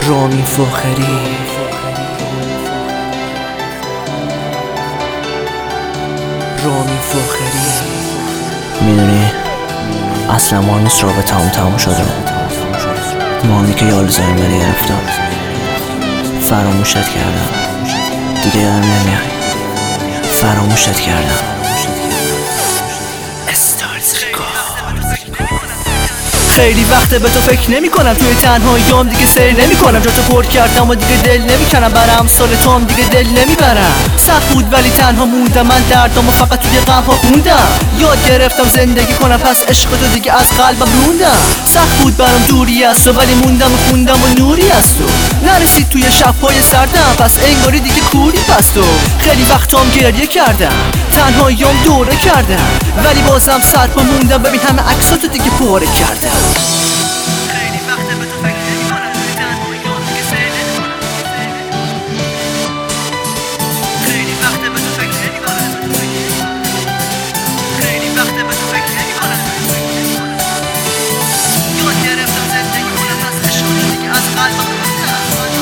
رامین فاخری. رامین فاخری. میدونی اصلا مهم نیست رابطه تموم شده، مهمی که یاد زمین بری گرفتم، فراموشت کردم، دیگه یادم نمیای، فراموشت کردم. خیلی وقته به تو فکر نمی کنم، توی تنهاییام دیگه سیر نمی کنم، جا تو پر کردم و دیگه دل نمی کنم، برم سال تو هم دیگه دل نمی برم. سخت بود ولی تنها موندم، من دردم و فقط توی غم ها خوندم. یاد گرفتم زندگی کنم، پس عشق تو دیگه از قلبم روندم. سخت بود برام دوری از تو، ولی موندم و خوندم و نوری از تو نرسید توی شب‌های سردم، پس انگاری دیگه کوری پس تو. خیلی وقتام گریه کردم، تنهاییام دوره کردم، ولی بازم سر پا موندم، ببین همه عکساتو دیگه پاره کردم. خیلی وقته به تو فکر نمی‌کنم، توی تنهاییام دیگه سیر نمی‌کنم. خیلی وقته به تو فکر نمی‌کنم، خیلی وقته به تو فکر نمی‌کنم. یاد گرفتم زندگی کنم، پس عشق دیگه از قلبم روندم.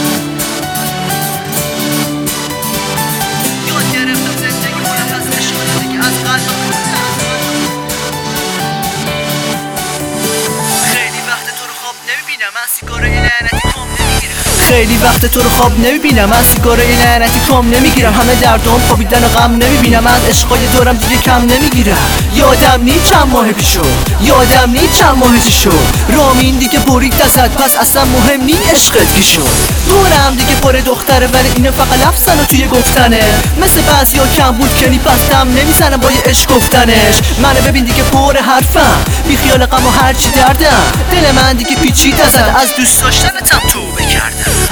یاد گرفتم زندگی کنم، پس عشق دیگه از قلبم روندم. خیلی وقت تو رو خواب نمیبینم، از سیگارای لعنتی کام نمیگیرم، همه دردام خوابیدن و غم نمیبینم، از عشقای دورم دیگه کم نمیگیرم. یادم نی چند ماه پیشو، یادم نی چند ماه چی شد، رامین دیگه برید دستت، پس اصلا مهم نی عشقت کی شد. دورم دیگه پر دختره، ولی اینه فقط لفظن و توی گفتنه، مثل بعضیا کم بود کنی، پس دم نمیزنم با یه عشق گفتنش. منو ببین دیگه پر حرفم، بی خیال غم و هرچی دردم، دل من دیگه پیچید ازت، از دوست داشتنتم توبه کردم.